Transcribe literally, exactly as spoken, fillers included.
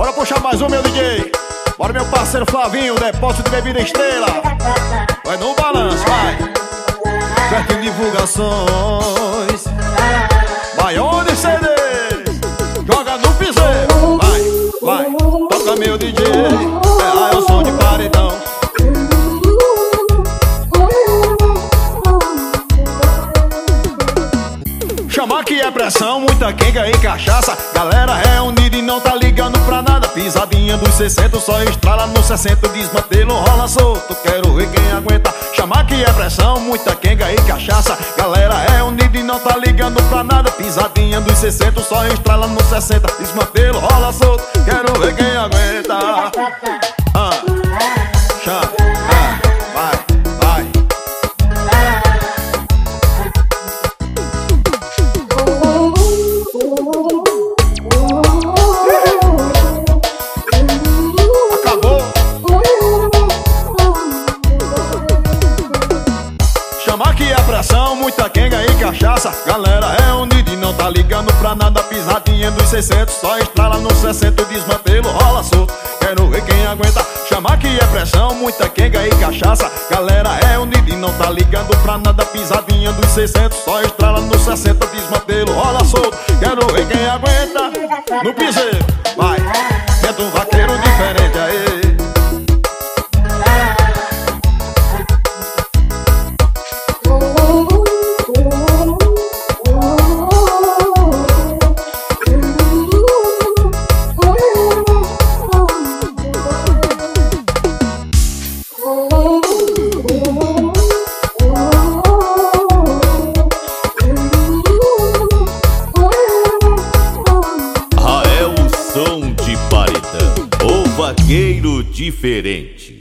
Bora puxar mais um, meu D J. Bora, meu parceiro Flavinho, depósito de bebida Estrela. Vai no balanço, vai. Certo em divulgações. Vai onde C Ds. Joga no piseiro. Vai, vai. Toca, meu D J. É, é o som de paredão. Chamar que é pressão, muita quenga e cachaça. Galera reunida e não tá ligando pra nada. Pisadinha dos sessenta, só estrala no sessenta. Desmantelo, rola solto, quero ver quem aguenta. Chamar que é pressão, muita quenga e cachaça. Galera reunida e não tá ligando pra nada. Pisadinha dos sessenta, só estrala no sessenta. Desmantelo, rola solto, quero ver quem aguenta. Ah, chama, ah, vai, vai. Chamar que é pressão, muita quenga e cachaça. Galera reunida e não tá ligando pra nada. Pisadinha dos sessenta, só estrala no sessenta. Desmantelo, rola solto, quero ver quem aguenta. Chamar que é pressão, muita quenga e cachaça. Galera reunida e não tá ligando pra nada. Pisadinha dos sessenta, só estrala no sessenta. Desmantelo, rola solto, quero ver quem aguenta. No piseiro, vai, tenta um vaqueiro diferente aí. Som de paredão, o vaqueiro diferente.